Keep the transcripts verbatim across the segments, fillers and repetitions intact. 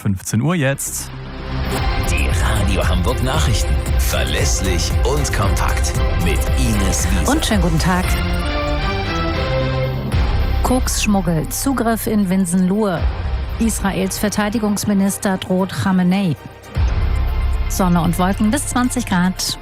fünfzehn Uhr jetzt. Die Radio Hamburg Nachrichten. Verlässlich und kompakt. Mit Ines Wiese. Und schönen guten Tag. Koksschmuggel, Zugriff in Winsenlohe. Israels Verteidigungsminister droht Khamenei. Sonne und Wolken bis zwanzig Grad.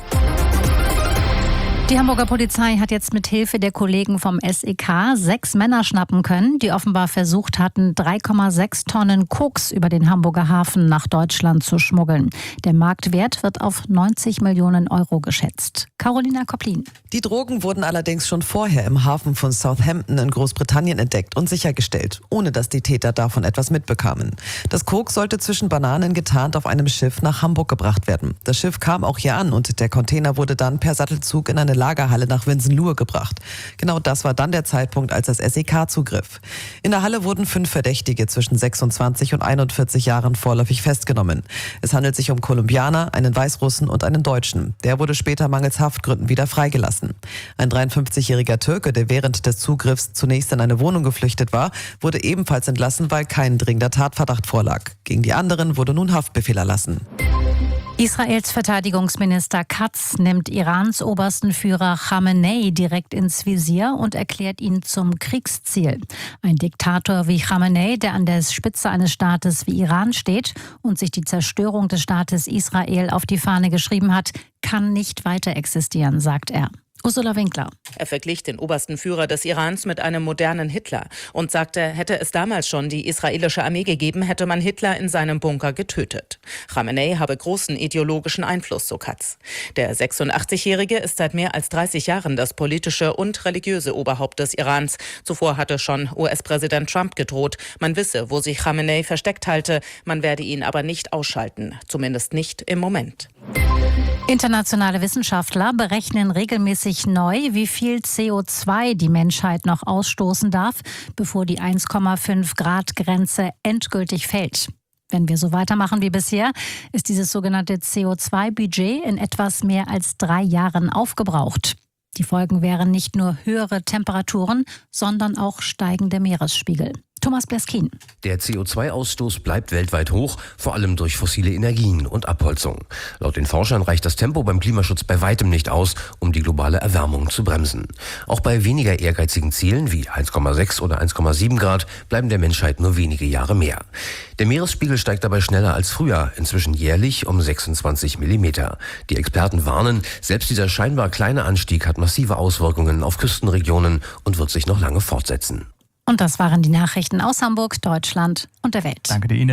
Die Hamburger Polizei hat jetzt mit Hilfe der Kollegen vom S E K sechs Männer schnappen können, die offenbar versucht hatten, drei Komma sechs Tonnen Koks über den Hamburger Hafen nach Deutschland zu schmuggeln. Der Marktwert wird auf neunzig Millionen Euro geschätzt. Carolina Kopplin. Die Drogen wurden allerdings schon vorher im Hafen von Southampton in Großbritannien entdeckt und sichergestellt, ohne dass die Täter davon etwas mitbekamen. Das Koks sollte zwischen Bananen getarnt auf einem Schiff nach Hamburg gebracht werden. Das Schiff kam auch hier an und der Container wurde dann per Sattelzug in eine Lagerhalle nach Winsenlohe gebracht. Genau das war dann der Zeitpunkt, als das S E K zugriff. In der Halle wurden fünf Verdächtige zwischen sechsundzwanzig und einundvierzig Jahren vorläufig festgenommen. Es handelt sich um Kolumbianer, einen Weißrussen und einen Deutschen. Der wurde später mangels Haftgründen wieder freigelassen. Ein dreiundfünfzigjähriger Türke, der während des Zugriffs zunächst in eine Wohnung geflüchtet war, wurde ebenfalls entlassen, weil kein dringender Tatverdacht vorlag. Gegen die anderen wurde nun Haftbefehl erlassen. Israels Verteidigungsminister Katz nimmt Irans obersten Führer Khamenei direkt ins Visier und erklärt ihn zum Kriegsziel. Ein Diktator wie Khamenei, der an der Spitze eines Staates wie Iran steht und sich die Zerstörung des Staates Israel auf die Fahne geschrieben hat, kann nicht weiter existieren, sagt er. Ursula Winkler. Er verglich den obersten Führer des Irans mit einem modernen Hitler und sagte, hätte es damals schon die israelische Armee gegeben, hätte man Hitler in seinem Bunker getötet. Khamenei habe großen ideologischen Einfluss, so Katz. Der sechsundachtzigjährige ist seit mehr als dreißig Jahren das politische und religiöse Oberhaupt des Irans. Zuvor hatte schon U S-Präsident Trump gedroht, man wisse, wo sich Khamenei versteckt halte, man werde ihn aber nicht ausschalten, zumindest nicht im Moment. Internationale Wissenschaftler berechnen regelmäßig neu, wie viel C O zwei die Menschheit noch ausstoßen darf, bevor die eins Komma fünf Grad Grenze endgültig fällt. Wenn wir so weitermachen wie bisher, ist dieses sogenannte C O zwei Budget in etwas mehr als drei Jahren aufgebraucht. Die Folgen wären nicht nur höhere Temperaturen, sondern auch steigende Meeresspiegel. Thomas Bleskin. Der C O zwei Ausstoß bleibt weltweit hoch, vor allem durch fossile Energien und Abholzung. Laut den Forschern reicht das Tempo beim Klimaschutz bei weitem nicht aus, um die globale Erwärmung zu bremsen. Auch bei weniger ehrgeizigen Zielen wie eins Komma sechs oder eins Komma sieben Grad bleiben der Menschheit nur wenige Jahre mehr. Der Meeresspiegel steigt dabei schneller als früher, inzwischen jährlich um sechsundzwanzig Millimeter. Die Experten warnen, selbst dieser scheinbar kleine Anstieg hat massive Auswirkungen auf Küstenregionen und wird sich noch lange fortsetzen. Und das waren die Nachrichten aus Hamburg, Deutschland und der Welt. Danke dir, Ines.